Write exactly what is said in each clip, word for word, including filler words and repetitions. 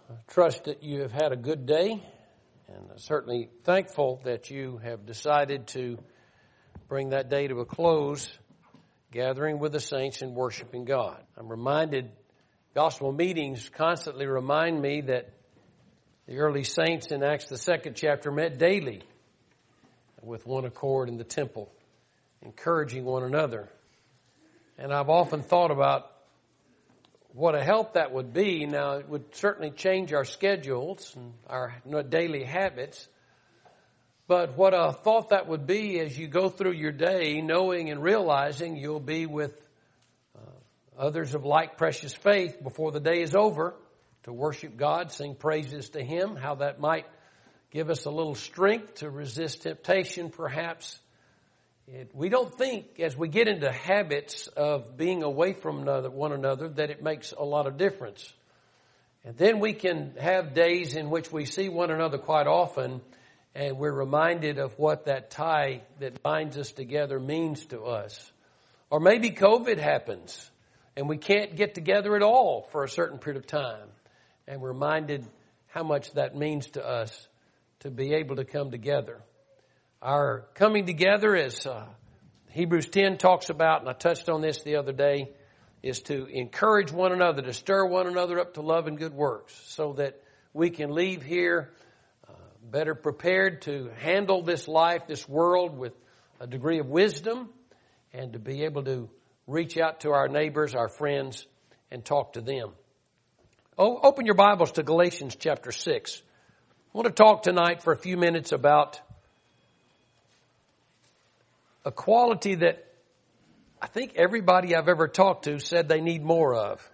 trust that you have had a good day, and I'm certainly thankful that you have decided to bring that day to a close, gathering with the saints and worshiping God. I'm reminded, gospel meetings constantly remind me that the early saints in Acts the second chapter met daily with one accord in the temple, encouraging one another. And I've often thought about what a help that would be. Now, it would certainly change our schedules and our daily habits. But what a thought that would be as you go through your day, knowing and realizing you'll be with uh, others of like precious faith before the day is over to worship God, sing praises to Him, how that might give us a little strength to resist temptation, perhaps. It, we don't think, as we get into habits of being away from another, one another, that it makes a lot of difference. And then we can have days in which we see one another quite often, and we're reminded of what that tie that binds us together means to us. Or maybe COVID happens, and we can't get together at all for a certain period of time, and we're reminded how much that means to us to be able to come together. Our coming together, as uh, Hebrews ten talks about, and I touched on this the other day, is to encourage one another, to stir one another up to love and good works, so that we can leave here uh, better prepared to handle this life, this world, with a degree of wisdom, and to be able to reach out to our neighbors, our friends, and talk to them. Oh, open your Bibles to Galatians chapter six. I want to talk tonight for a few minutes about a quality that I think everybody I've ever talked to said they need more of.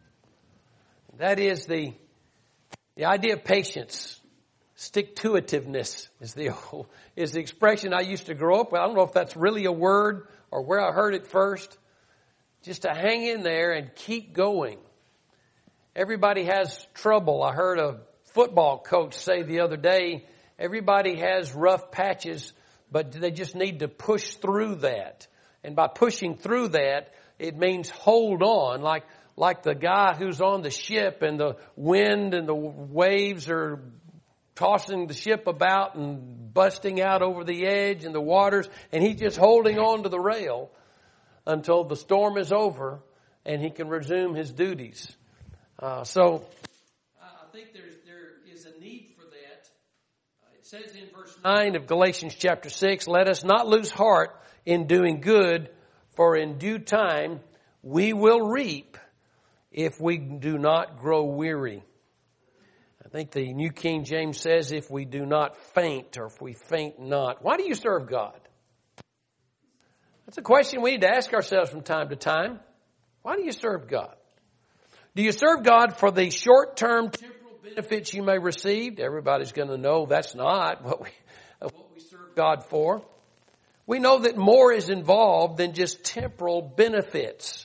That is the, the idea of patience. Stick-to-itiveness is the, is the expression I used to grow up with. I don't know if that's really a word or where I heard it first. Just to hang in there and keep going. Everybody has trouble. I heard a football coach say the other day, everybody has rough patches, but they just need to push through that. And by pushing through that, it means hold on, like like the guy who's on the ship and the wind and the waves are tossing the ship about and busting out over the edge and the waters, and he's just holding on to the rail until the storm is over and he can resume his duties. Uh, so I think there's there is a need for that. Uh, it says in verse nine of Galatians chapter six, let us not lose heart in doing good, for in due time we will reap if we do not grow weary. I think the New King James says if we do not faint, or if we faint not. Why do you serve God? That's a question we need to ask ourselves from time to time. Why do you serve God? Do you serve God for the short-term temporal benefits you may receive? Everybody's going to know that's not what we, what we serve God for. We know that more is involved than just temporal benefits.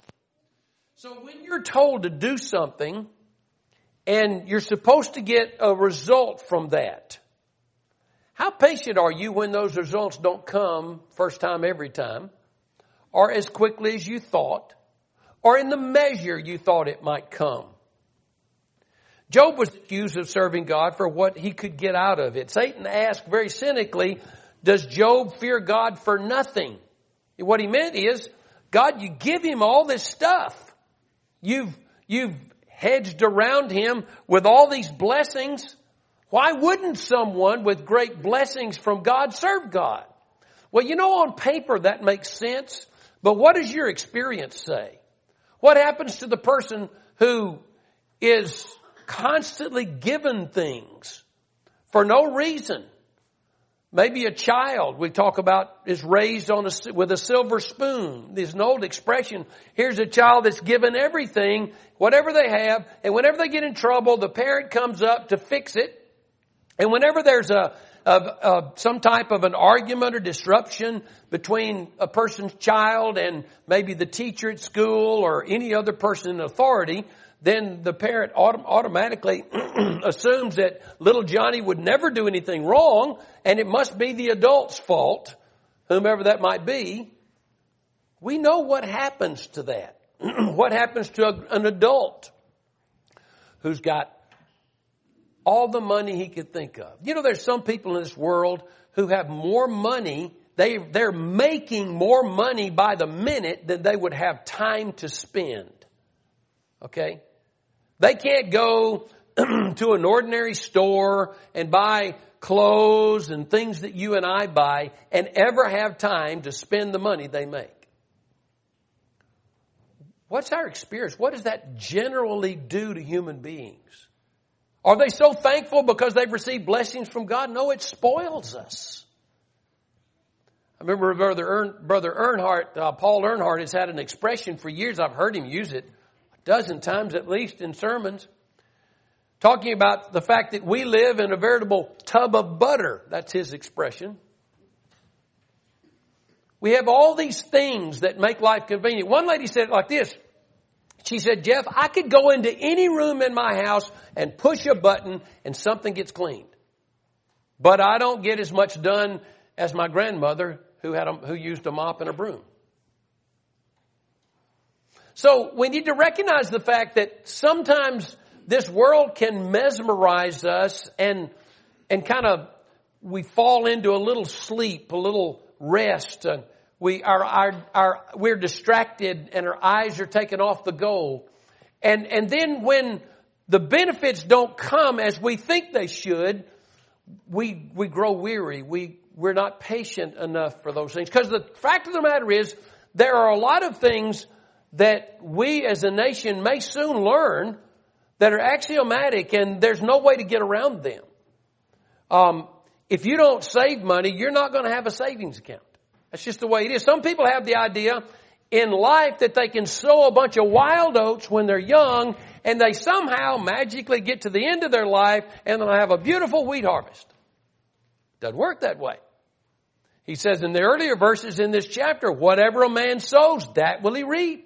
So when you're told to do something and you're supposed to get a result from that, how patient are you when those results don't come first time every time, or as quickly as you thought, or in the measure you thought it might come? Job was accused of serving God for what he could get out of it. Satan asked very cynically, does Job fear God for nothing? What he meant is, God, you give him all this stuff. You've, you've hedged around him with all these blessings. Why wouldn't someone with great blessings from God serve God? Well, you know, on paper that makes sense, but what does your experience say? What happens to the person who is constantly given things for no reason? Maybe a child we talk about is raised on a, with a silver spoon. There's an old expression. Here's a child that's given everything, whatever they have, and whenever they get in trouble, the parent comes up to fix it. And whenever there's a, a, a some type of an argument or disruption between a person's child and maybe the teacher at school or any other person in authority, then the parent autom- automatically assumes that little Johnny would never do anything wrong, and it must be the adult's fault, whomever that might be. We know what happens to that. What happens to a, an adult who's got all the money he could think of. You know, there's some people in this world who have more money. They, they're making more money by the minute than they would have time to spend. Okay? They can't go to an ordinary store and buy clothes and things that you and I buy and ever have time to spend the money they make. What's our experience? What does that generally do to human beings? Are they so thankful because they've received blessings from God? No, it spoils us. I remember Brother, Ern, Brother Earnhardt, uh, Paul Earnhardt has had an expression for years. I've heard him use it a dozen times at least in sermons, talking about the fact that we live in a veritable tub of butter. That's his expression. We have all these things that make life convenient. One lady said it like this. She said, Jeff, I could go into any room in my house and push a button and something gets cleaned. But I don't get as much done as my grandmother who had a, who used a mop and a broom. So we need to recognize the fact that sometimes this world can mesmerize us and and kind of we fall into a little sleep, a little rest. And we our our our we're distracted and our eyes are taken off the goal. And and then when the benefits don't come as we think they should, we we grow weary. We we're not patient enough for those things. Because the fact of the matter is, there are a lot of things that we as a nation may soon learn that are axiomatic, and there's no way to get around them. Um, if you don't save money, you're not going to have a savings account. That's just the way it is. Some people have the idea in life that they can sow a bunch of wild oats when they're young, and they somehow magically get to the end of their life, and they'll have a beautiful wheat harvest. Doesn't work that way. He says in the earlier verses in this chapter, whatever a man sows, that will he reap.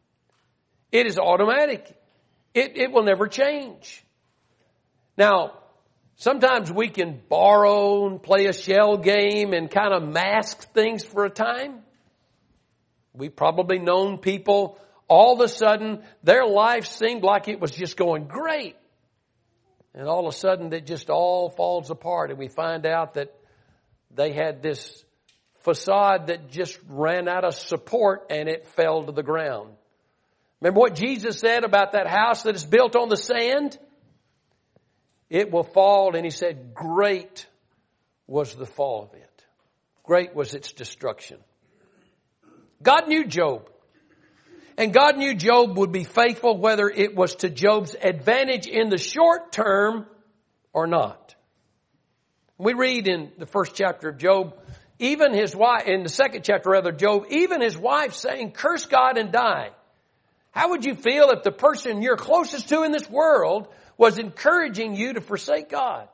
It is automatic. It, it will never change. Now, sometimes we can borrow and play a shell game and kind of mask things for a time. We've probably known people, all of a sudden, their life seemed like it was just going great. And all of a sudden, it just all falls apart. And we find out that they had this facade that just ran out of support and it fell to the ground. Remember what Jesus said about that house that is built on the sand? It will fall, and he said, great was the fall of it. Great was its destruction. God knew Job. And God knew Job would be faithful whether it was to Job's advantage in the short term or not. We read in the first chapter of Job, even his wife, in the second chapter rather, Job, even his wife saying, curse God and die. How would you feel if the person you're closest to in this world was encouraging you to forsake God?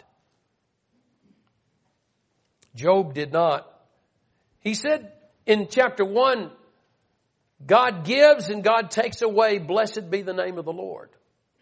Job did not. He said in chapter one, God gives and God takes away. Blessed be the name of the Lord.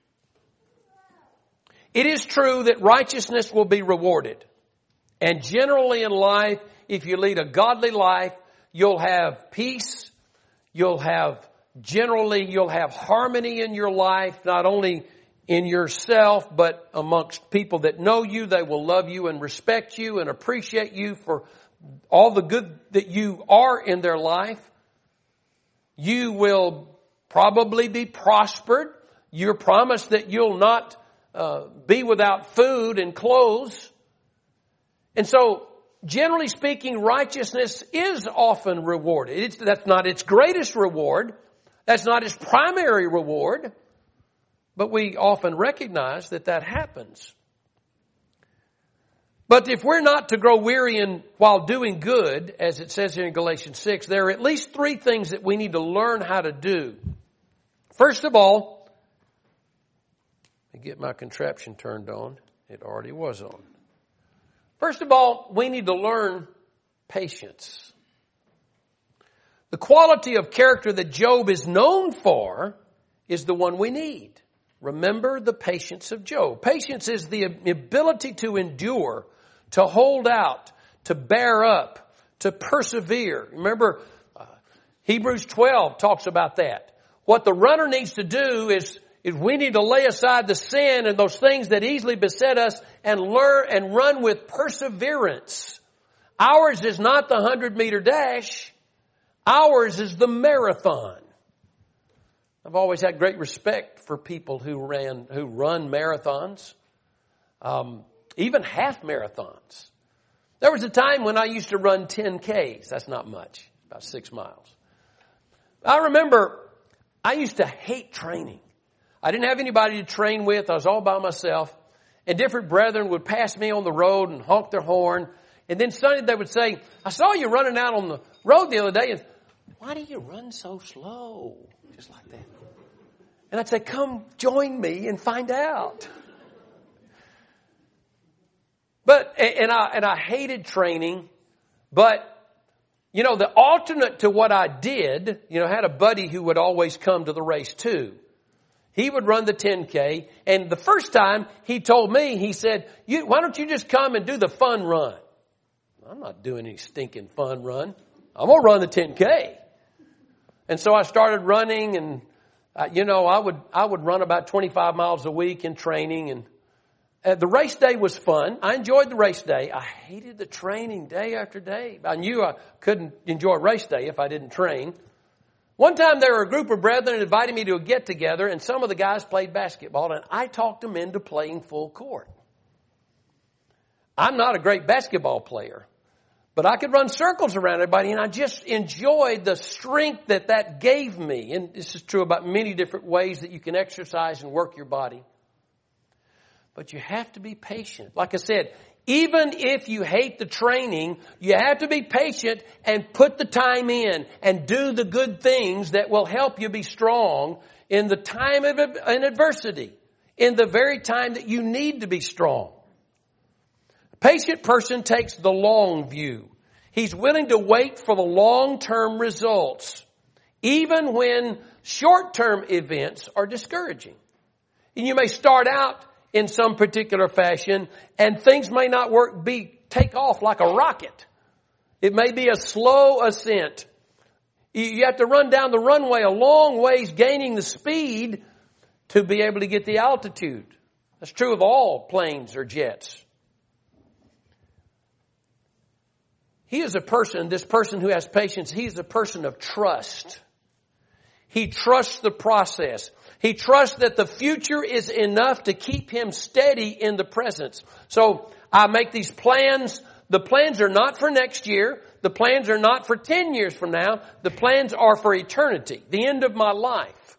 It is true that righteousness will be rewarded. And generally in life, if you lead a godly life, you'll have peace. You'll have, generally, you'll have harmony in your life, not only in yourself, but amongst people that know you. They will love you and respect you and appreciate you for all the good that you are in their life. You will probably be prospered. You're promised that you'll not uh, be without food and clothes. And so, generally speaking, righteousness is often rewarded. It's, that's not its greatest reward. That's not its primary reward. But we often recognize that that happens. But if we're not to grow weary in while doing good, as it says here in Galatians six, there are at least three things that we need to learn how to do. First of all, let me get my contraption turned on. It already was on. First of all, we need to learn patience. The quality of character that Job is known for is the one we need. Remember the patience of Job. Patience is the ability to endure, to hold out, to bear up, to persevere. Remember, uh, Hebrews twelve talks about that. What the runner needs to do is, is we need to lay aside the sin and those things that easily beset us and learn and run with perseverance. Ours is not the hundred meter dash. Ours is the marathon. I've always had great respect for people who ran, who run marathons, um, even half marathons. There was a time when I used to run ten Ks. That's not much, about six miles. I remember I used to hate training. I didn't have anybody to train with. I was all by myself. And different brethren would pass me on the road and honk their horn. And then Sunday they would say, I saw you running out on the road the other day. And why do you run so slow? Just like that. And I'd say, come join me and find out. But, and I, and I hated training, but, you know, the alternate to what I did, you know, I had a buddy who would always come to the race too. He would run the ten K, and the first time he told me, he said, you, why don't you just come and do the fun run? I'm not doing any stinking fun run. I'm going to run the ten K. And so I started running, and, uh, you know, I would, I would run about twenty-five miles a week in training, and uh, the race day was fun. I enjoyed the race day. I hated the training day after day. I knew I couldn't enjoy race day if I didn't train. One time there were a group of brethren inviting me to a get-together, and some of the guys played basketball, and I talked them into playing full court. I'm not a great basketball player, but I could run circles around everybody, and I just enjoyed the strength that that gave me. And this is true about many different ways that you can exercise and work your body. But you have to be patient. Like I said, even if you hate the training, you have to be patient and put the time in and do the good things that will help you be strong in the time of adversity, in the very time that you need to be strong. A patient person takes the long view. He's willing to wait for the long-term results, even when short-term events are discouraging. And you may start out in some particular fashion, and things may not work, be, take off like a rocket. It may be a slow ascent. You have to run down the runway a long ways, gaining the speed to be able to get the altitude. That's true of all planes or jets. He is a person, this person who has patience, he's a person of trust. He trusts the process. He trusts that the future is enough to keep him steady in the present. So I make these plans. The plans are not for next year. The plans are not for ten years from now. The plans are for eternity, the end of my life.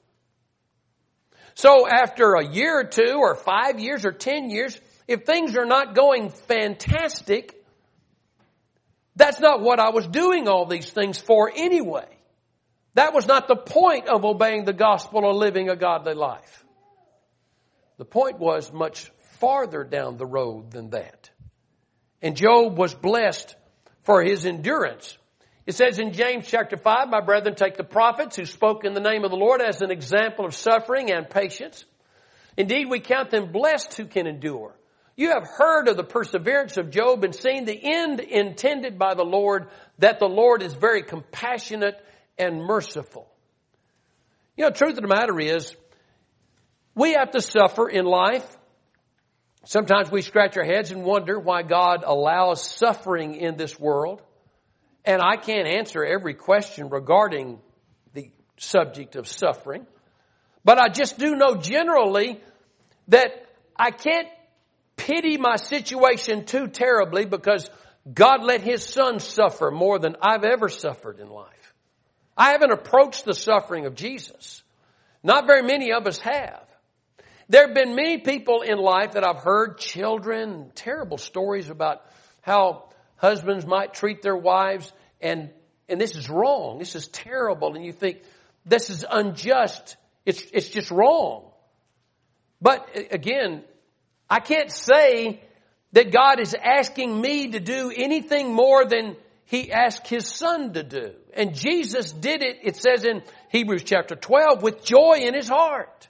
So after a year or two or five years or ten years, if things are not going fantastic, that's not what I was doing all these things for anyway. That was not the point of obeying the gospel or living a godly life. The point was much farther down the road than that. And Job was blessed for his endurance. It says in James chapter five, my brethren, take the prophets who spoke in the name of the Lord as an example of suffering and patience. Indeed, we count them blessed who can endure. You have heard of the perseverance of Job and seen the end intended by the Lord, that the Lord is very compassionate and merciful. You know, the truth of the matter is, we have to suffer in life. Sometimes we scratch our heads and wonder why God allows suffering in this world. And I can't answer every question regarding the subject of suffering. But I just do know generally that I can't pity my situation too terribly, because God let His Son suffer more than I've ever suffered in life. I haven't approached the suffering of Jesus. Not very many of us have. There have been many people in life that I've heard, children, terrible stories about how husbands might treat their wives, and and this is wrong. This is terrible, and you think, this is unjust. It's it's just wrong. But again, I can't say that God is asking me to do anything more than He asked His Son to do. And Jesus did it, it says in Hebrews chapter twelve, with joy in His heart.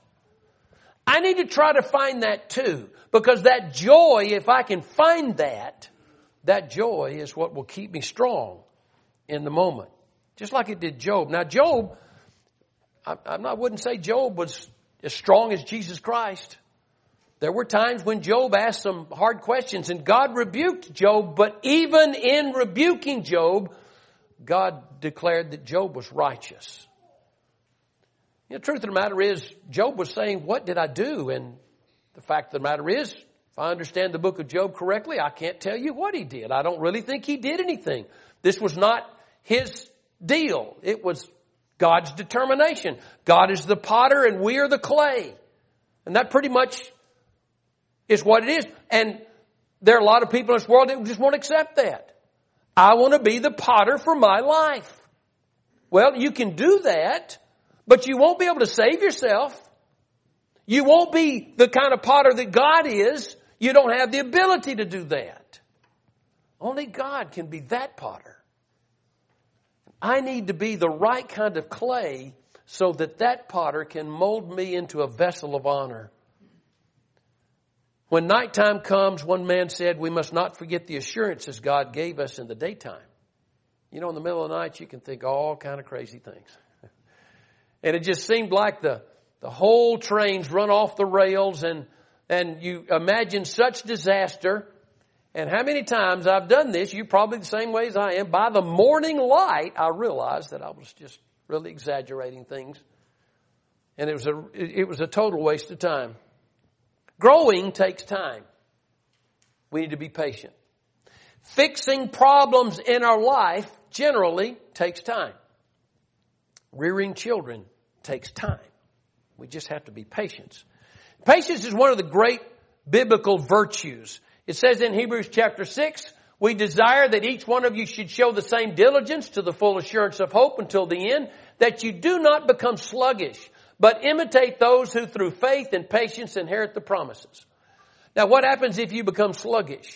I need to try to find that too. Because that joy, if I can find that, that joy is what will keep me strong in the moment. Just like it did Job. Now Job, I, I wouldn't say Job was as strong as Jesus Christ. There were times when Job asked some hard questions and God rebuked Job, but even in rebuking Job, God declared that Job was righteous. You know, the truth of the matter is, Job was saying, what did I do? And the fact of the matter is, if I understand the book of Job correctly, I can't tell you what he did. I don't really think he did anything. This was not his deal. It was God's determination. God is the potter and we are the clay. And that pretty much is what it is. And there are a lot of people in this world that just won't accept that. I want to be the potter for my life. Well, you can do that, but you won't be able to save yourself. You won't be the kind of potter that God is. You don't have the ability to do that. Only God can be that potter. I need to be the right kind of clay so that that potter can mold me into a vessel of honor. When nighttime comes, one man said, we must not forget the assurances God gave us in the daytime. You know, in the middle of the night, you can think all kind of crazy things. And it just seemed like the, the whole train's run off the rails, and, and you imagine such disaster. And how many times I've done this, you probably the same way as I am, by the morning light, I realized that I was just really exaggerating things. And it was a, it was a total waste of time. Growing takes time. We need to be patient. Fixing problems in our life generally takes time. Rearing children takes time. We just have to be patient. Patience is one of the great biblical virtues. It says in Hebrews chapter six, we desire that each one of you should show the same diligence to the full assurance of hope until the end, that you do not become sluggish, but imitate those who through faith and patience inherit the promises. Now, what happens if you become sluggish?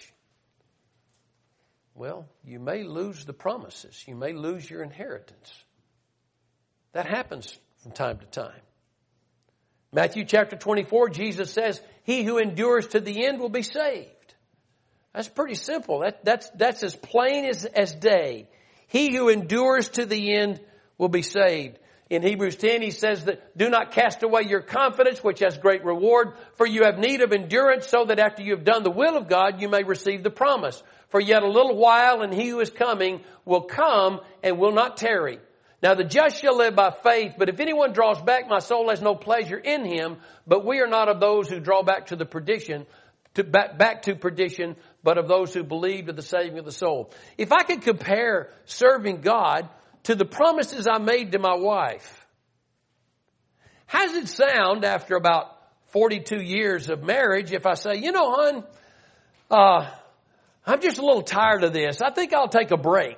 Well, you may lose the promises. You may lose your inheritance. That happens from time to time. Matthew chapter twenty-four, Jesus says, he who endures to the end will be saved. That's pretty simple. That, that's, that's as plain as, as day. He who endures to the end will be saved. In Hebrews ten, he says that do not cast away your confidence, which has great reward, for you have need of endurance, so that after you have done the will of God, you may receive the promise. For yet a little while, and he who is coming will come and will not tarry. Now the just shall live by faith, but if anyone draws back, my soul has no pleasure in him. But we are not of those who draw back to the perdition, to back, back to perdition, but of those who believe to the saving of the soul. If I could compare serving God to the promises I made to my wife, how does it sound after about forty-two years of marriage if I say, you know, hon, uh, I'm just a little tired of this. I think I'll take a break.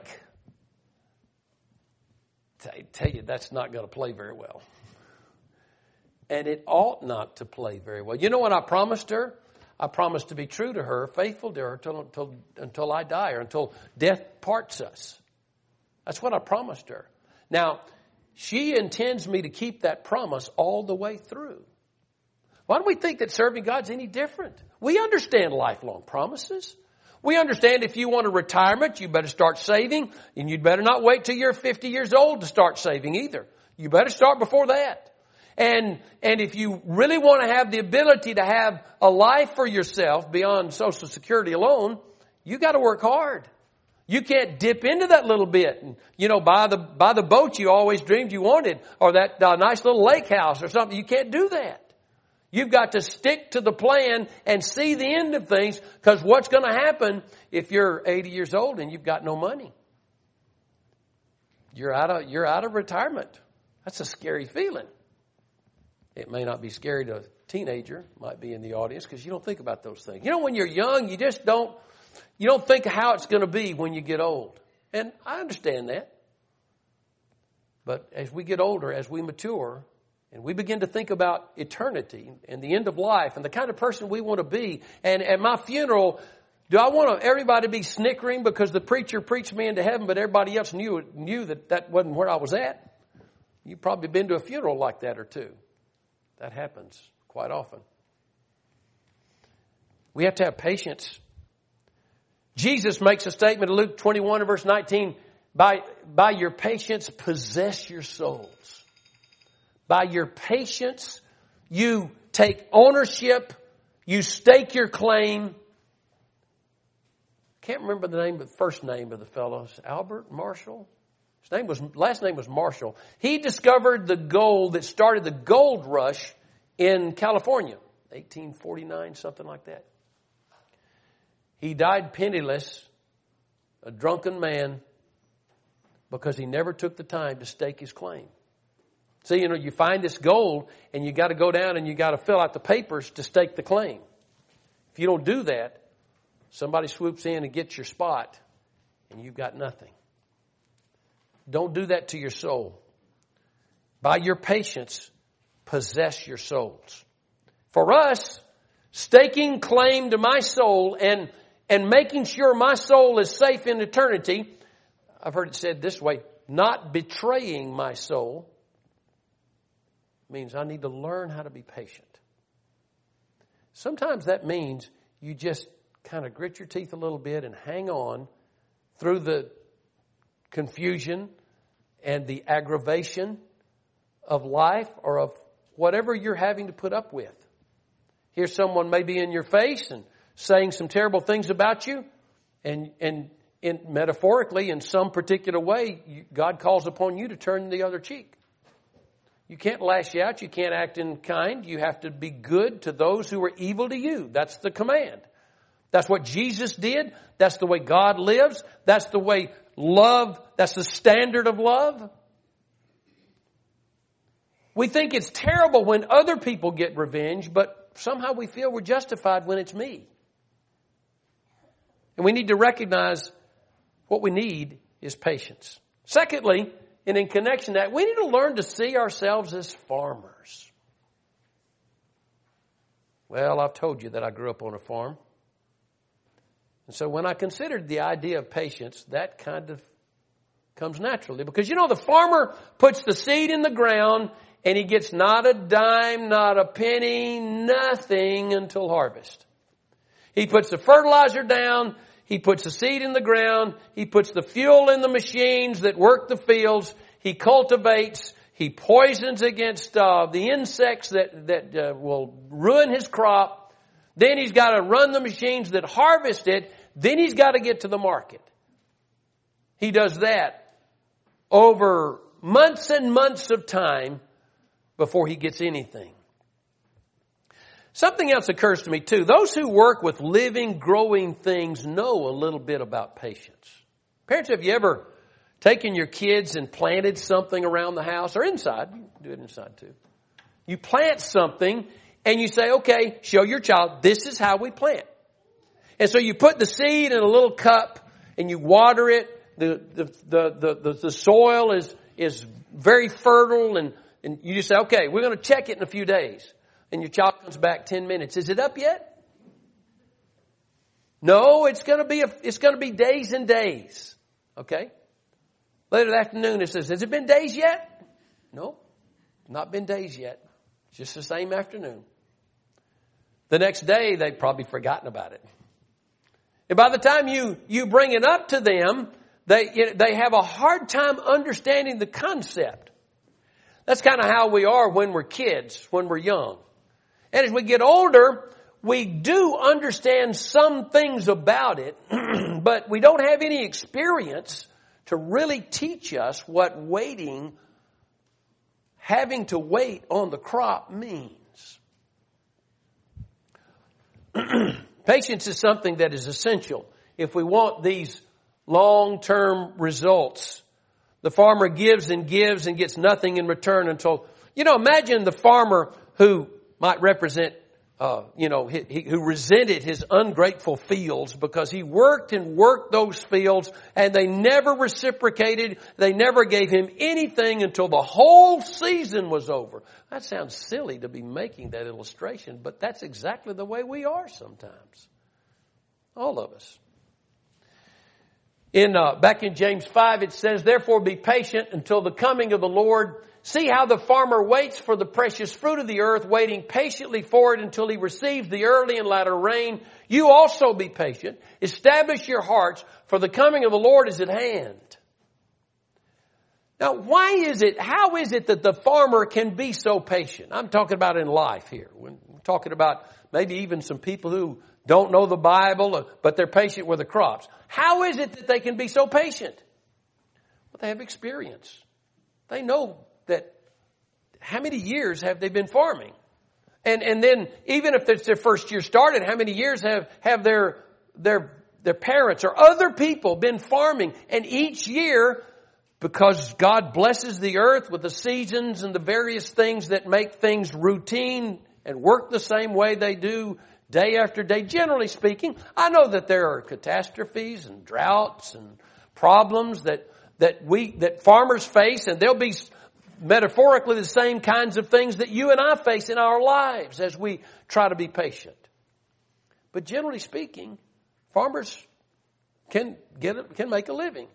I tell you, that's not going to play very well. And it ought not to play very well. You know what I promised her? I promised to be true to her, faithful to her until, until, until I die or until death parts us. That's what I promised her. Now, she intends me to keep that promise all the way through. Why do we think that serving God's any different? We understand lifelong promises. We understand if you want a retirement, you better start saving, and you'd better not wait till you're fifty years old to start saving either. You better start before that. And, and if you really want to have the ability to have a life for yourself beyond Social Security alone, you got to work hard. You can't dip into that little bit and, you know, buy the, buy the boat you always dreamed you wanted, or that uh, nice little lake house or something. You can't do that. You've got to stick to the plan and see the end of things, because what's going to happen if you're eighty years old and you've got no money? You're out of, you're out of retirement. That's a scary feeling. It may not be scary to a teenager, might be in the audience, because you don't think about those things. You know, when you're young, you just don't, you don't think of how it's going to be when you get old. And I understand that. But as we get older, as we mature, and we begin to think about eternity and the end of life and the kind of person we want to be. And at my funeral, do I want everybody to be snickering because the preacher preached me into heaven, but everybody else knew knew that that wasn't where I was at? You've probably been to a funeral like that or two. That happens quite often. We have to have patience. Jesus makes a statement in Luke twenty-one and verse nineteen, by, by your patience possess your souls. By your patience You take ownership. You stake your claim. Can't remember the name, the first name of the fellow. It's Albert Marshall. His name was, last name was Marshall. He discovered the gold that started the gold rush in California, eighteen forty-nine, something like that. He died penniless, a drunken man, because he never took the time to stake his claim. See, you know, you find this gold and you got to go down and you got to fill out the papers to stake the claim. If you don't do that, somebody swoops in and gets your spot and you've got nothing. Don't do that to your soul. By your patience, possess your souls. For us, staking claim to my soul and, and making sure my soul is safe in eternity, I've heard it said this way, not betraying my soul means I need to learn how to be patient. Sometimes that means you just kind of grit your teeth a little bit and hang on through the confusion and the aggravation of life or of whatever you're having to put up with. Here's someone maybe in your face and saying some terrible things about you, and and in, metaphorically, in some particular way, you, God calls upon you to turn the other cheek. You can't lash out. You can't act in kind. You have to be good to those who are evil to you. That's the command. That's what Jesus did. That's the way God lives. That's the way love, that's the standard of love. We think it's terrible when other people get revenge, but somehow we feel we're justified when it's me. And we need to recognize what we need is patience. Secondly, and in connection to that, we need to learn to see ourselves as farmers. Well, I've told you that I grew up on a farm. And so when I considered the idea of patience, that kind of comes naturally. Because, you know, the farmer puts the seed in the ground and he gets not a dime, not a penny, nothing until harvest. He puts the fertilizer down. He puts the seed in the ground. He puts the fuel in the machines that work the fields. He cultivates. He poisons against uh, the insects that, that uh, will ruin his crop. Then he's got to run the machines that harvest it. Then he's got to get to the market. He does that over months and months of time before he gets anything. Something else occurs to me too. Those who work with living, growing things know a little bit about patience. Parents, have you ever taken your kids and planted something around the house or inside? You can do it inside too. You plant something and you say, okay, show your child, this is how we plant. And so you put the seed in a little cup and you water it. The, the, the, the, the soil is, is very fertile, and, and you just say, okay, we're going to check it in a few days. And your child comes back ten minutes. Is it up yet? No, it's going to be, a, it's going to be days and days. Okay. Later that afternoon it says, has it been days yet? No, not been days yet. Just the same afternoon. The next day, they've probably forgotten about it. And by the time you, you bring it up to them, they, they have a hard time understanding the concept. That's kind of how we are when we're kids, when we're young. And as we get older, we do understand some things about it, but we don't have any experience to really teach us what waiting, having to wait on the crop means. Patience is something that is essential if we want these long-term results. The farmer gives and gives and gets nothing in return until, you know, imagine the farmer who might represent, uh, you know, he, he, who resented his ungrateful fields because he worked and worked those fields and they never reciprocated. They never gave him anything until the whole season was over. That sounds silly to be making that illustration, but that's exactly the way we are sometimes. All of us. In uh, back in James five, it says, therefore be patient until the coming of the Lord. See how the farmer waits for the precious fruit of the earth, waiting patiently for it until he receives the early and latter rain. You also be patient. Establish your hearts, for the coming of the Lord is at hand. Now, why is it, how is it that the farmer can be so patient? I'm talking about in life here. We're talking about maybe even some people who don't know the Bible, but they're patient with the crops. How is it that they can be so patient? Well, they have experience. They know that how many years have they been farming? And and then even if it's their first year started, how many years have, have their their their parents or other people been farming? And each year, because God blesses the earth with the seasons and the various things that make things routine and work the same way they do day after day, generally speaking, I know that there are catastrophes and droughts and problems that that we that farmers face, and there'll be metaphorically the same kinds of things that you and I face in our lives as we try to be patient. But generally speaking, farmers can get a, can make a living.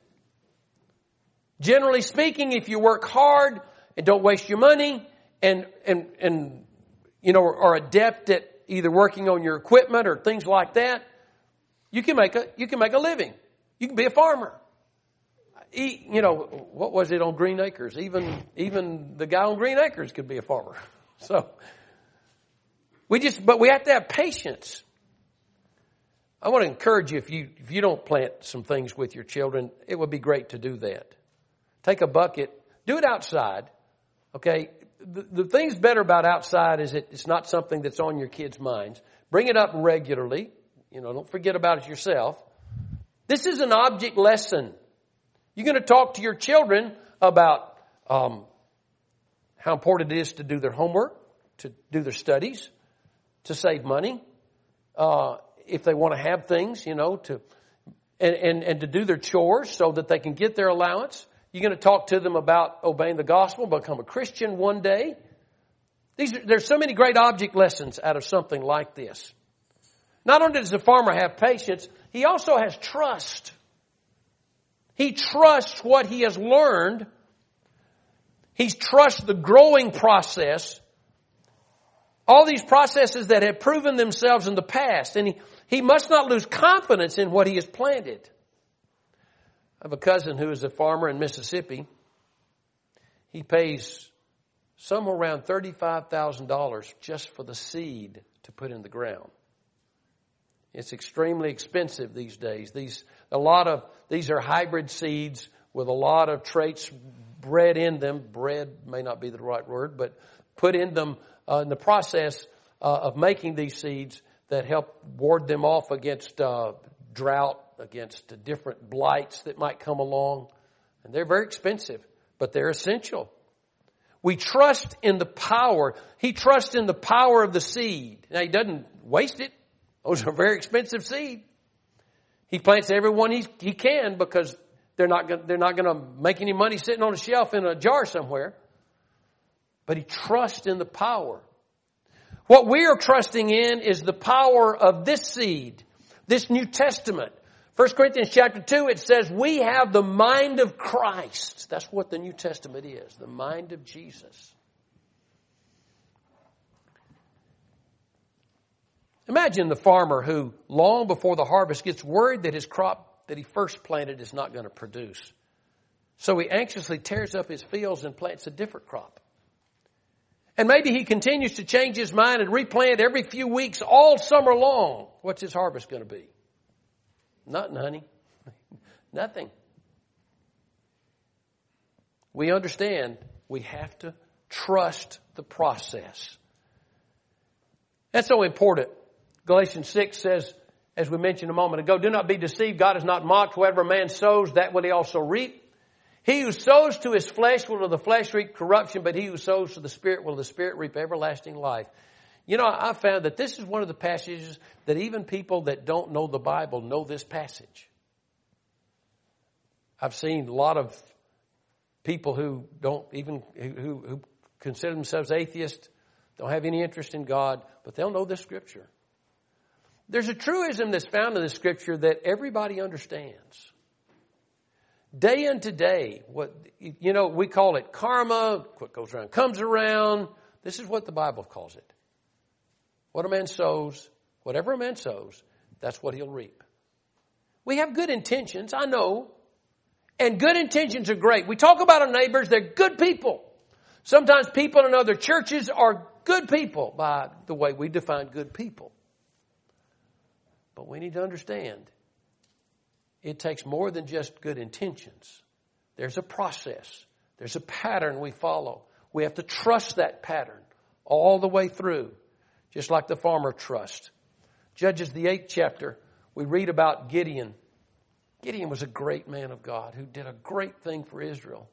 Generally speaking, if you work hard and don't waste your money and and and you know are adept at either working on your equipment or things like that, you can make a you can make a living. You can be a farmer. You know, what was it on Green Acres? Even even the guy on Green Acres could be a farmer. So we just, but we have to have patience. I want to encourage you, if you if you don't plant some things with your children, it would be great to do that. Take a bucket, do it outside. Okay, the, the thing's better about outside is it, it's not something that's on your kids' minds. Bring it up regularly. You know, don't forget about it yourself. This is an object lesson. You're going to talk to your children about um, how important it is to do their homework, to do their studies, to save money, uh, if they want to have things, you know, to and, and, and to do their chores so that they can get their allowance. You're going to talk to them about obeying the gospel, become a Christian one day. These are, there's so many great object lessons out of something like this. Not only does the farmer have patience, he also has trust. He trusts what he has learned. He trusts the growing process. All these processes that have proven themselves in the past. And he, he must not lose confidence in what he has planted. I have a cousin who is a farmer in Mississippi. He pays somewhere around thirty-five thousand dollars just for the seed to put in the ground. It's extremely expensive these days. These a lot of these are hybrid seeds with a lot of traits bred in them. Bred may not be the right word, but put in them uh, in the process uh, of making these seeds that help ward them off against uh, drought, against different blights that might come along. And they're very expensive, but they're essential. We trust in the power. He trusts in the power of the seed. Now, he doesn't waste it. Those are very expensive seed. He plants every one he, he can because they're not gonna, they're not going to make any money sitting on a shelf in a jar somewhere. But he trusts in the power. What we are trusting in is the power of this seed, this New Testament. First Corinthians chapter two, it says we have the mind of Christ. That's what the New Testament is, the mind of Jesus. Imagine the farmer who, long before the harvest, gets worried that his crop that he first planted is not going to produce. So he anxiously tears up his fields and plants a different crop. And maybe he continues to change his mind and replant every few weeks all summer long. What's his harvest going to be? Nothing, honey. Nothing. We understand we have to trust the process. That's so important. Galatians six says, as we mentioned a moment ago, do not be deceived. God is not mocked. Whatever a man sows, that will he also reap. He who sows to his flesh will of the flesh reap corruption, but he who sows to the Spirit will of the Spirit reap everlasting life. You know, I found that this is one of the passages that even people that don't know the Bible know this passage. I've seen a lot of people who don't even, who, who consider themselves atheists, don't have any interest in God, but they'll know this scripture. There's a truism that's found in this scripture that everybody understands. Day into day, what, you know, we call it karma, what goes around comes around. This is what the Bible calls it. What a man sows, whatever a man sows, that's what he'll reap. We have good intentions, I know. And good intentions are great. We talk about our neighbors, they're good people. Sometimes people in other churches are good people by the way we define good people. But we need to understand, it takes more than just good intentions. There's a process. There's a pattern we follow. We have to trust that pattern all the way through, just like the farmer trusts. Judges, the eighth chapter, we read about Gideon. Gideon was a great man of God who did a great thing for Israel.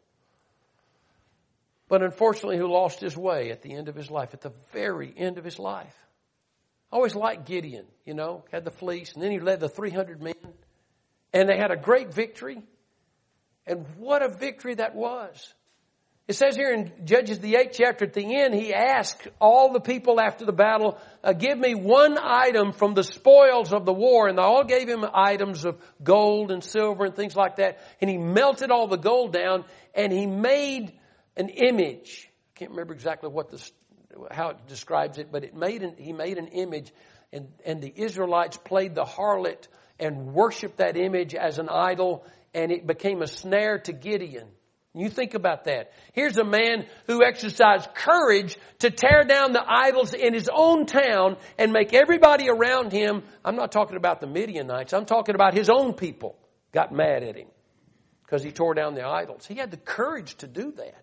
But unfortunately, who lost his way at the end of his life, at the very end of his life. I always liked Gideon, you know, had the fleece, and then he led the three hundred men, and they had a great victory. And what a victory that was. It says here in Judges, the eighth chapter, at the end, he asked all the people after the battle, uh, give me one item from the spoils of the war. And they all gave him items of gold and silver and things like that. And he melted all the gold down, and he made an image. I can't remember exactly what this, how it describes it, but it made an, he made an image, and, and the Israelites played the harlot and worshiped that image as an idol, and it became a snare to Gideon. You think about that. Here's a man who exercised courage to tear down the idols in his own town and make everybody around him, I'm not talking about the Midianites, I'm talking about his own people, got mad at him because he tore down the idols. He had the courage to do that.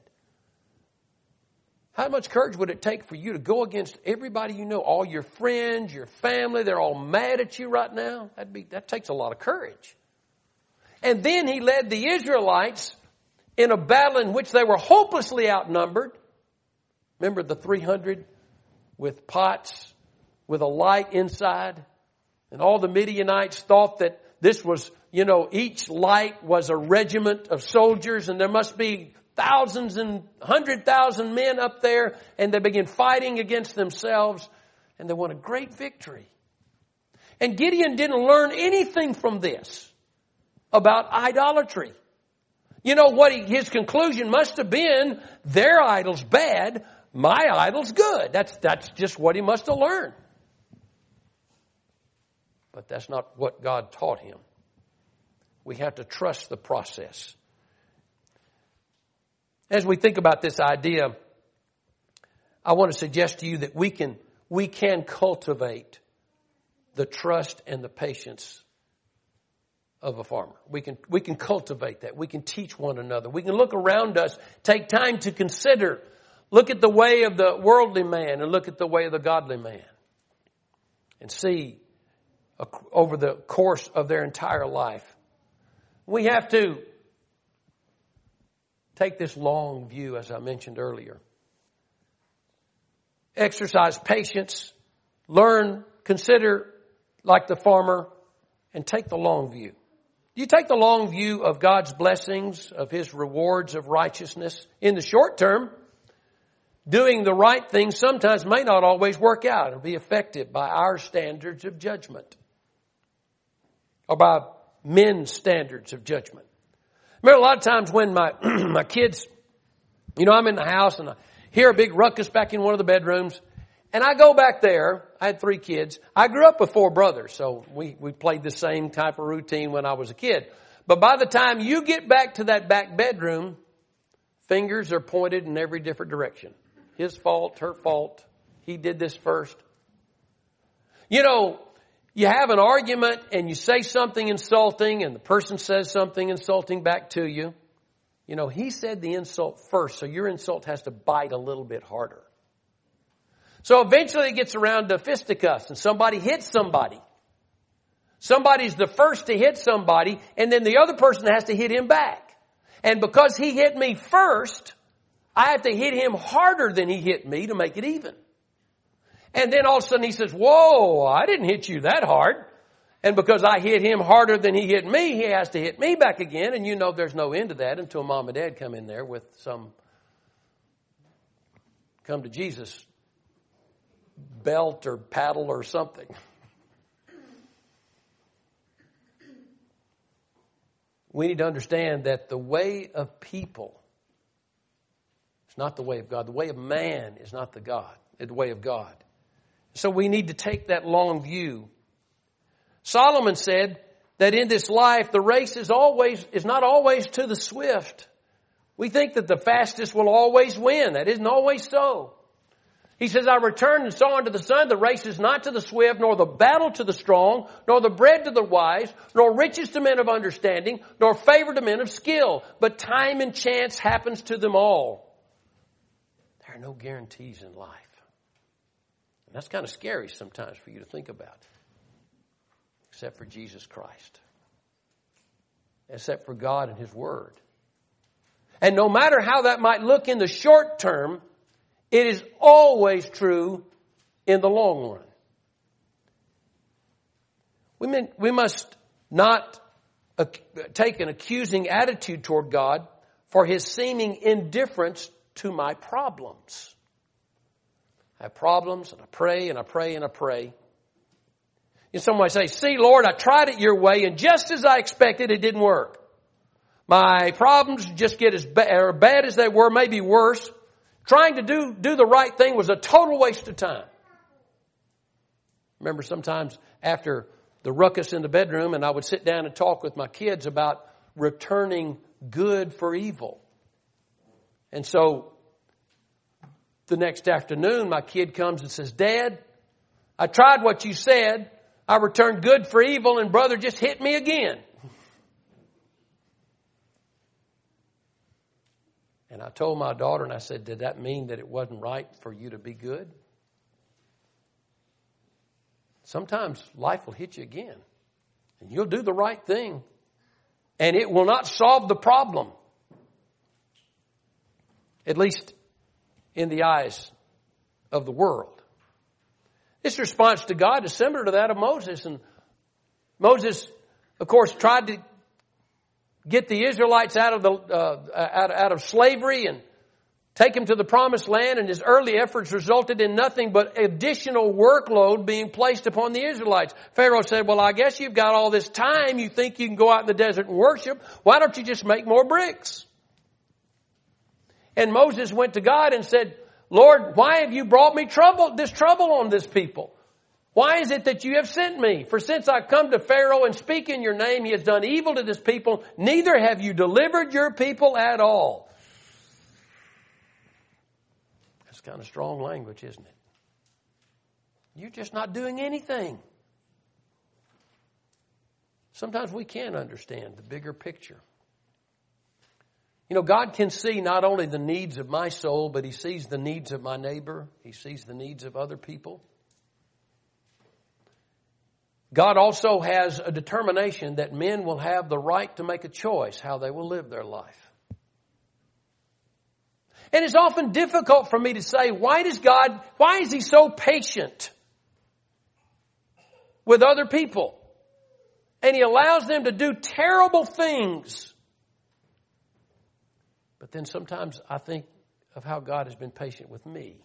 How much courage would it take for you to go against everybody you know, all your friends, your family, they're all mad at you right now? That'd be, that takes a lot of courage. And then he led the Israelites in a battle in which they were hopelessly outnumbered. Remember the three hundred with pots, with a light inside? And all the Midianites thought that this was, you know, each light was a regiment of soldiers, and there must be thousands and hundred thousand men up there, and they began fighting against themselves, and they won a great victory. And Gideon didn't learn anything from this about idolatry. You know what he, his conclusion must have been, their idol's bad, my idol's good. That's, that's just what he must have learned. But that's not what God taught him. We have to trust the process. As we think about this idea, I want to suggest to you that we can, we can cultivate the trust and the patience of a farmer. We can, we can cultivate that. We can teach one another. We can look around us, take time to consider, look at the way of the worldly man and look at the way of the godly man, and see over the course of their entire life. We have to take this long view, as I mentioned earlier. Exercise patience, learn, consider like the farmer, and take the long view. You take the long view of God's blessings, of His rewards of righteousness. In the short term, doing the right thing sometimes may not always work out or be effective by our standards of judgment or by men's standards of judgment. I remember a lot of times when my my kids, you know, I'm in the house and I hear a big ruckus back in one of the bedrooms, and I go back there. I had three kids. I grew up with four brothers, so we, we played the same type of routine when I was a kid. But by the time you get back to that back bedroom, fingers are pointed in every different direction. His fault, her fault. He did this first. You know, you have an argument and you say something insulting and the person says something insulting back to you. You know, he said the insult first, so your insult has to bite a little bit harder. So eventually it gets around to fisticuffs and somebody hits somebody. Somebody's the first to hit somebody, and then the other person has to hit him back. And because he hit me first, I have to hit him harder than he hit me to make it even. And then all of a sudden he says, whoa, I didn't hit you that hard. And because I hit him harder than he hit me, he has to hit me back again. And you know there's no end to that until mom and dad come in there with some come to Jesus belt or paddle or something. We need to understand that the way of people is not the way of God. The way of man is not the God, the way of God. So we need to take that long view. Solomon said, that in this life the race is always, is not always to the swift. We think that the fastest will always win. That isn't always so. He says, I returned and saw unto the sun, the race is not to the swift, nor the battle to the strong, nor the bread to the wise, nor riches to men of understanding, nor favor to men of skill. But time and chance happens to them all. There are no guarantees in life. And that's kind of scary sometimes for you to think about. Except for Jesus Christ. Except for God and His Word. And no matter how that might look in the short term, it is always true in the long run. We, mean, we must not uh, take an accusing attitude toward God for His seeming indifference to my problems. I have problems, and I pray, and I pray, and I pray. And some might say, see, Lord, I tried it your way, and just as I expected, it didn't work. My problems just get as bad, or bad as they were, maybe worse. Trying to do, do the right thing was a total waste of time. Remember sometimes after the ruckus in the bedroom, and I would sit down and talk with my kids about returning good for evil. And so the next afternoon, my kid comes and says, Dad, I tried what you said. I returned good for evil, and brother just hit me again. And I told my daughter, and I said, did that mean that it wasn't right for you to be good? Sometimes life will hit you again. And you'll do the right thing. And it will not solve the problem. At least in the eyes of the world. This response to God is similar to that of Moses. And Moses, of course, tried to get the Israelites out of the uh, out, out of slavery and take them to the promised land, and his early efforts resulted in nothing but additional workload being placed upon the Israelites. Pharaoh said, well, I guess you've got all this time. You think you can go out in the desert and worship. Why don't you just make more bricks? And Moses went to God and said, Lord, why have you brought me trouble, this trouble on this people? Why is it that you have sent me? For since I come to Pharaoh and speak in your name, he has done evil to this people. Neither have you delivered your people at all. That's kind of strong language, isn't it? You're just not doing anything. Sometimes we can't understand the bigger picture. You know, God can see not only the needs of my soul, but He sees the needs of my neighbor. He sees the needs of other people. God also has a determination that men will have the right to make a choice how they will live their life. And it's often difficult for me to say, why does God, why is He so patient with other people? And He allows them to do terrible things. But then sometimes I think of how God has been patient with me.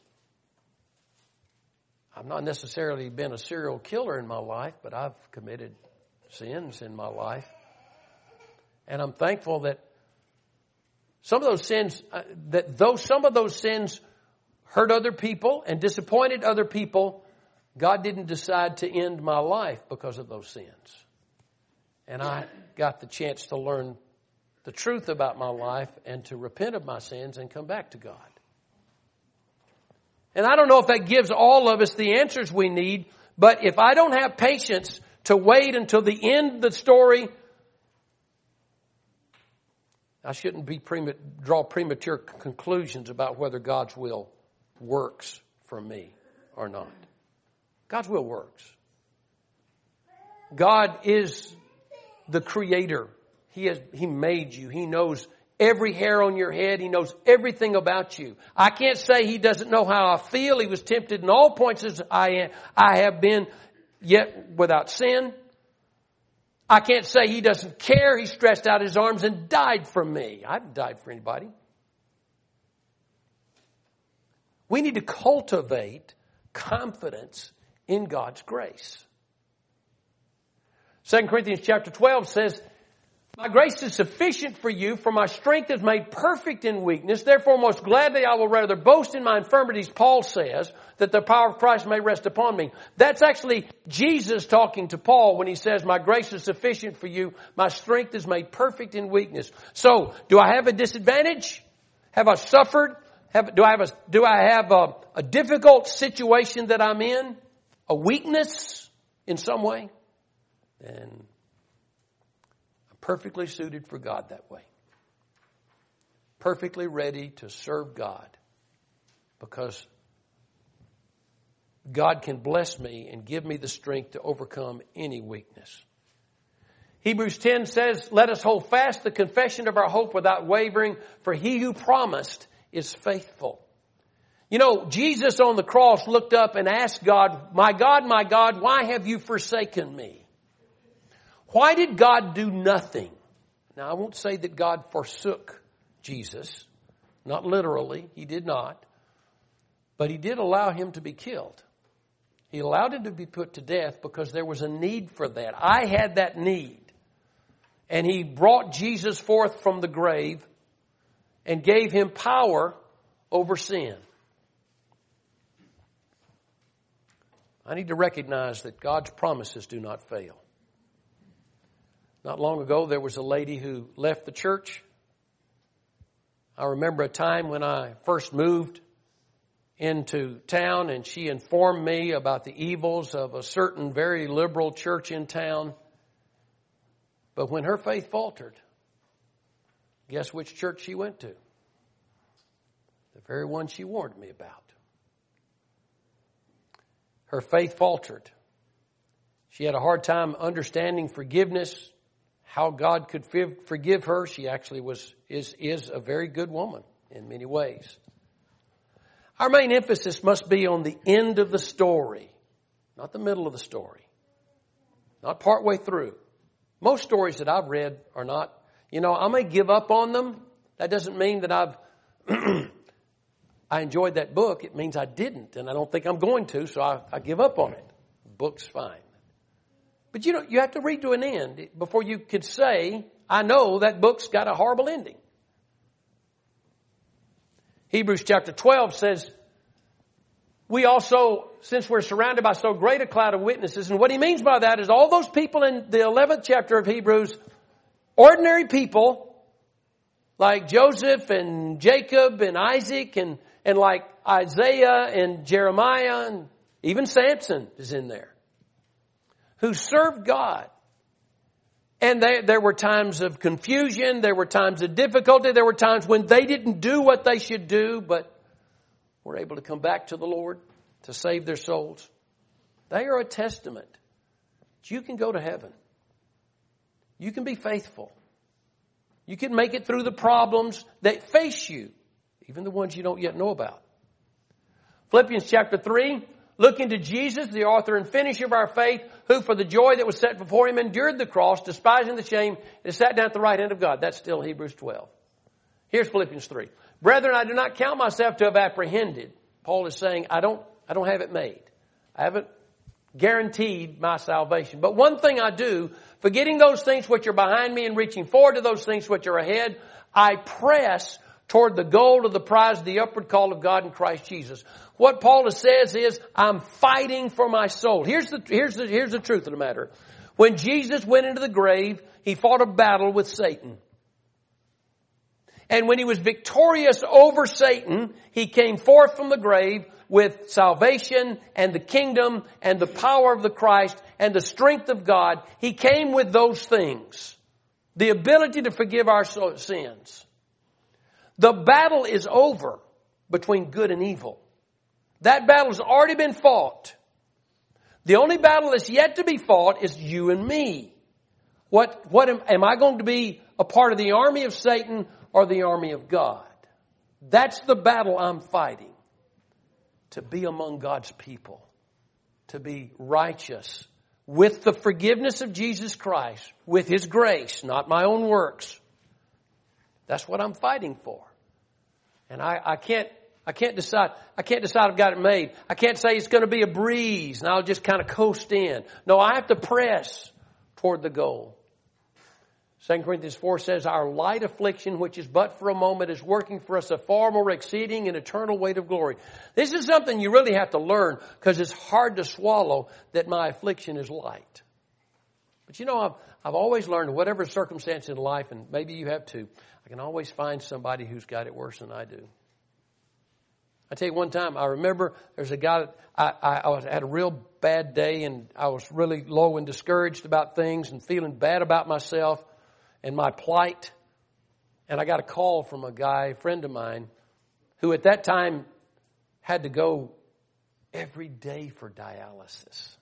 I've not necessarily been a serial killer in my life, but I've committed sins in my life. And I'm thankful that some of those sins, uh, that though some of those sins hurt other people and disappointed other people, God didn't decide to end my life because of those sins. And I got the chance to learn the truth about my life and to repent of my sins and come back to God. And I don't know if that gives all of us the answers we need, but if I don't have patience to wait until the end of the story, I shouldn't be prema- draw premature conclusions about whether God's will works for me or not. God's will works. God is the creator. He has, He made you. He knows every hair on your head. He knows everything about you. I can't say He doesn't know how I feel. He was tempted in all points as I am, I have been, yet without sin. I can't say He doesn't care. He stretched out His arms and died for me. I haven't died for anybody. We need to cultivate confidence in God's grace. Second Corinthians chapter twelve says, My grace is sufficient for you, for my strength is made perfect in weakness. Therefore, most gladly I will rather boast in my infirmities, Paul says, that the power of Christ may rest upon me. That's actually Jesus talking to Paul when he says, my grace is sufficient for you. My strength is made perfect in weakness. So, do I have a disadvantage? Have I suffered? Have, do I have, a, do I have a, a difficult situation that I'm in? A weakness in some way? Then perfectly suited for God that way. Perfectly ready to serve God because God can bless me and give me the strength to overcome any weakness. Hebrews ten says, let us hold fast the confession of our hope without wavering, for he who promised is faithful. You know, Jesus on the cross looked up and asked God, my God, my God, why have you forsaken me? Why did God do nothing? Now, I won't say that God forsook Jesus. Not literally. He did not. But he did allow him to be killed. He allowed him to be put to death because there was a need for that. I had that need. And he brought Jesus forth from the grave and gave him power over sin. I need to recognize that God's promises do not fail. Not long ago, there was a lady who left the church. I remember a time when I first moved into town, and she informed me about the evils of a certain very liberal church in town. But when her faith faltered, guess which church she went to? The very one she warned me about. Her faith faltered. She had a hard time understanding forgiveness, how God could forgive her. She actually was is is a very good woman in many ways. Our main emphasis must be on the end of the story, not the middle of the story, not partway through. Most stories that I've read are not, you know, I may give up on them. That doesn't mean that I've I enjoyed that book. It means I didn't, and I don't think I'm going to, so I, I give up on it. The book's fine. But you know, you have to read to an end before you could say, I know that book's got a horrible ending. Hebrews chapter twelve says, we also, since we're surrounded by so great a cloud of witnesses, and what he means by that is all those people in the eleventh chapter of Hebrews, ordinary people, like Joseph and Jacob and Isaac and, and like Isaiah and Jeremiah and even Samson is in there, who served God. And they, there were times of confusion. There were times of difficulty. There were times when they didn't do what they should do, but were able to come back to the Lord to save their souls. They are a testament that you can go to heaven. You can be faithful. You can make it through the problems that face you, even the ones you don't yet know about. Philippians chapter three, looking to Jesus, the author and finisher of our faith, who for the joy that was set before him endured the cross, despising the shame, and sat down at the right hand of God. That's still Hebrews twelve. Here's Philippians three. Brethren, I do not count myself to have apprehended. Paul is saying, I don't, I don't have it made. I haven't guaranteed my salvation. But one thing I do, forgetting those things which are behind me and reaching forward to those things which are ahead, I press toward the goal of the prize of the upward call of God in Christ Jesus. What Paul says is, I'm fighting for my soul. Here's the, here's the, here's the truth of the matter. When Jesus went into the grave, he fought a battle with Satan. And when he was victorious over Satan, he came forth from the grave with salvation and the kingdom and the power of the Christ and the strength of God. He came with those things. The ability to forgive our sins. The battle is over between good and evil. That battle has already been fought. The only battle that's yet to be fought is you and me. What, what am, am I going to be a part of the army of Satan or the army of God? That's the battle I'm fighting. To be among God's people. To be righteous. With the forgiveness of Jesus Christ. With His grace, not my own works. That's what I'm fighting for. And I, I can't, I can't decide, I can't decide I've got it made. I can't say it's going to be a breeze and I'll just kind of coast in. No, I have to press toward the goal. Second Corinthians four says, our light affliction, which is but for a moment, is working for us a far more exceeding and eternal weight of glory. This is something you really have to learn because it's hard to swallow that my affliction is light. But you know, I've, I've always learned whatever circumstance in life, and maybe you have too, I can always find somebody who's got it worse than I do. I tell you one time, I remember there's a guy that I, I, I was, had a real bad day and I was really low and discouraged about things and feeling bad about myself and my plight. And I got a call from a guy, a friend of mine, who at that time had to go every day for dialysis.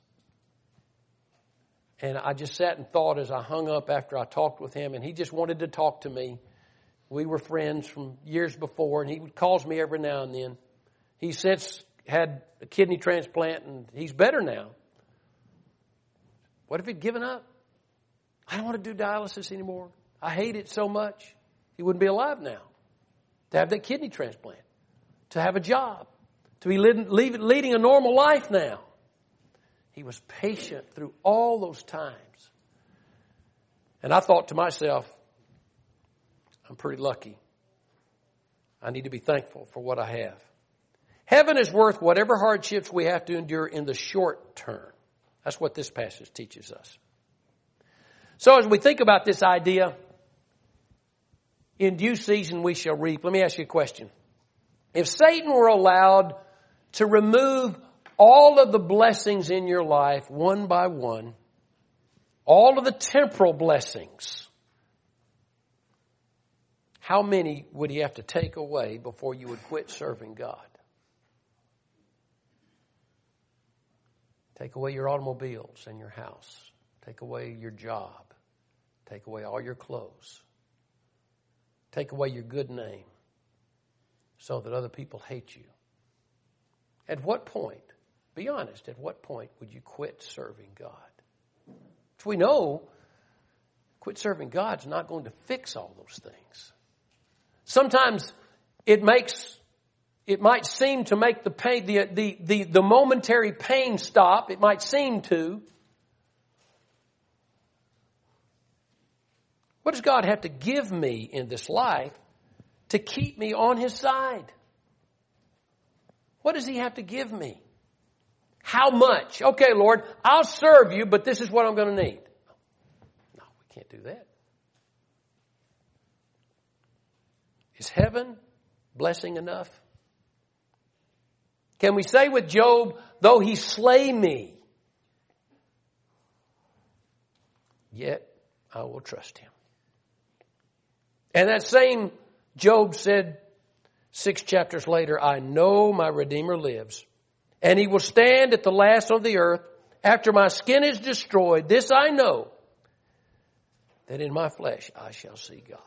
And I just sat and thought as I hung up after I talked with him, and he just wanted to talk to me. We were friends from years before, and he calls me every now and then. He's since had a kidney transplant, and he's better now. What if he'd given up? I don't want to do dialysis anymore. I hate it so much. He wouldn't be alive now. To have that kidney transplant. To have a job. To be leading, leading a normal life now. He was patient through all those times. And I thought to myself, I'm pretty lucky. I need to be thankful for what I have. Heaven is worth whatever hardships we have to endure in the short term. That's what this passage teaches us. So as we think about this idea, in due season we shall reap. Let me ask you a question. If Satan were allowed to remove all of the blessings in your life one by one, all of the temporal blessings, how many would he have to take away before you would quit serving God? Take away your automobiles and your house. Take away your job. Take away all your clothes. Take away your good name so that other people hate you. At what point, be honest, at what point would you quit serving God? Which we know, quit serving God's not going to fix all those things. Sometimes it makes, it might seem to make the pain, the, the, the, the momentary pain stop. It might seem to. What does God have to give me in this life to keep me on His side? What does He have to give me? How much? Okay, Lord, I'll serve you, but this is what I'm going to need. No, we can't do that. Is heaven blessing enough? Can we say with Job, though he slay me, yet I will trust him? And that same Job said six chapters later, I know my Redeemer lives, and he will stand at the last of the earth. After my skin is destroyed, this I know, that in my flesh I shall see God.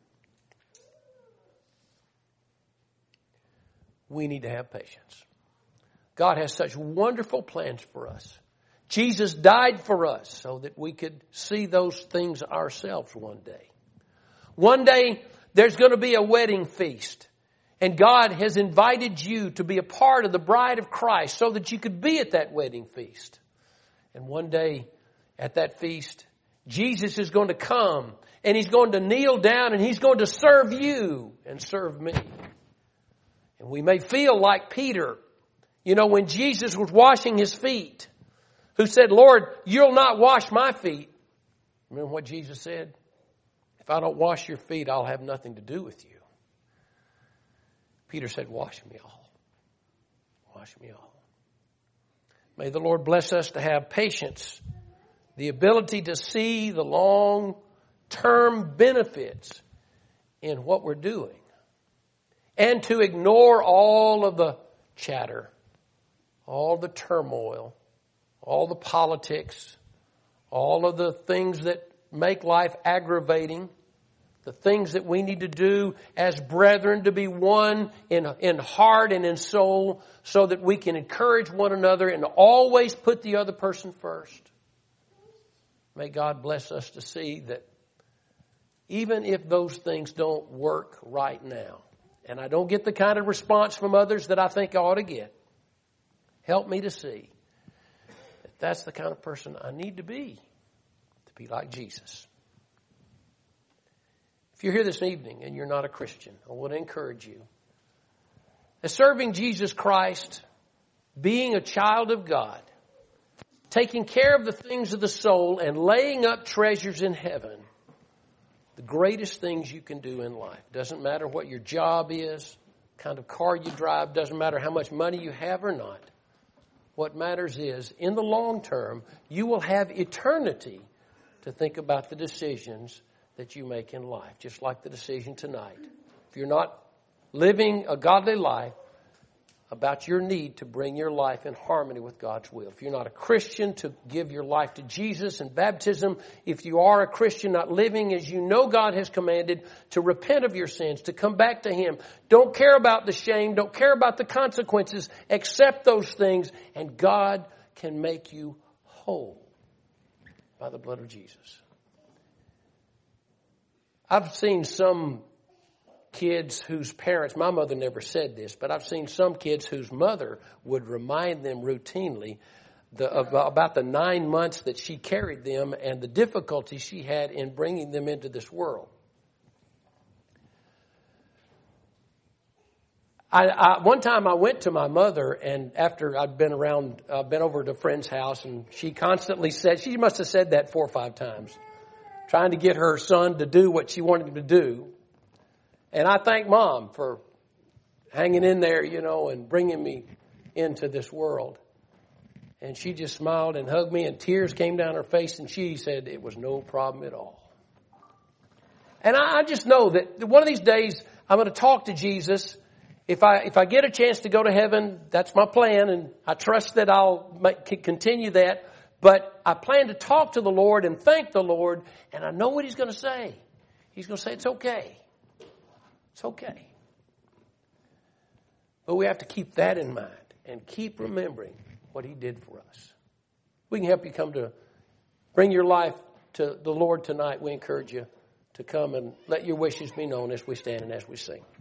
We need to have patience. God has such wonderful plans for us. Jesus died for us so that we could see those things ourselves one day. One day there's going to be a wedding feast. And God has invited you to be a part of the bride of Christ so that you could be at that wedding feast. And one day at that feast, Jesus is going to come and He's going to kneel down and He's going to serve you and serve me. And we may feel like Peter, you know, when Jesus was washing His feet, who said, Lord, you'll not wash my feet. Remember what Jesus said? If I don't wash your feet, I'll have nothing to do with you. Peter said, wash me all. Wash me all. May the Lord bless us to have patience, the ability to see the long-term benefits in what we're doing, and to ignore all of the chatter, all the turmoil, all the politics, all of the things that make life aggravating, the things that we need to do as brethren to be one in, in heart and in soul so that we can encourage one another and always put the other person first. May God bless us to see that even if those things don't work right now, and I don't get the kind of response from others that I think I ought to get, help me to see that that's the kind of person I need to be, to be like Jesus. If you're here this evening and you're not a Christian, I want to encourage you. As serving Jesus Christ, being a child of God, taking care of the things of the soul and laying up treasures in heaven, the greatest things you can do in life. Doesn't matter what your job is, kind of car you drive, doesn't matter how much money you have or not. What matters is, in the long term, you will have eternity to think about the decisions that you make in life, just like the decision tonight. If you're not living a godly life, about your need to bring your life in harmony with God's will. If you're not a Christian, to give your life to Jesus in baptism. If you are a Christian, not living as you know God has commanded, to repent of your sins, to come back to Him. Don't care about the shame. Don't care about the consequences. Accept those things, and God can make you whole by the blood of Jesus. I've seen some kids whose parents, my mother never said this, but I've seen some kids whose mother would remind them routinely the, about the nine months that she carried them and the difficulty she had in bringing them into this world. I, I, one time I went to my mother, and after I'd been around, uh, been over to a friend's house, and she constantly said, she must have said that four or five times, trying to get her son to do what she wanted him to do. And I thank Mom for hanging in there, you know, and bringing me into this world. And she just smiled and hugged me, and tears came down her face, and she said it was no problem at all. And I, I just know that one of these days I'm going to talk to Jesus. If I if I get a chance to go to heaven, that's my plan, and I trust that I'll make, continue that. But I plan to talk to the Lord and thank the Lord, and I know what He's going to say. He's going to say, it's okay. It's okay. But we have to keep that in mind and keep remembering what He did for us. We can help you come to bring your life to the Lord tonight. We encourage you to come and let your wishes be known as we stand and as we sing.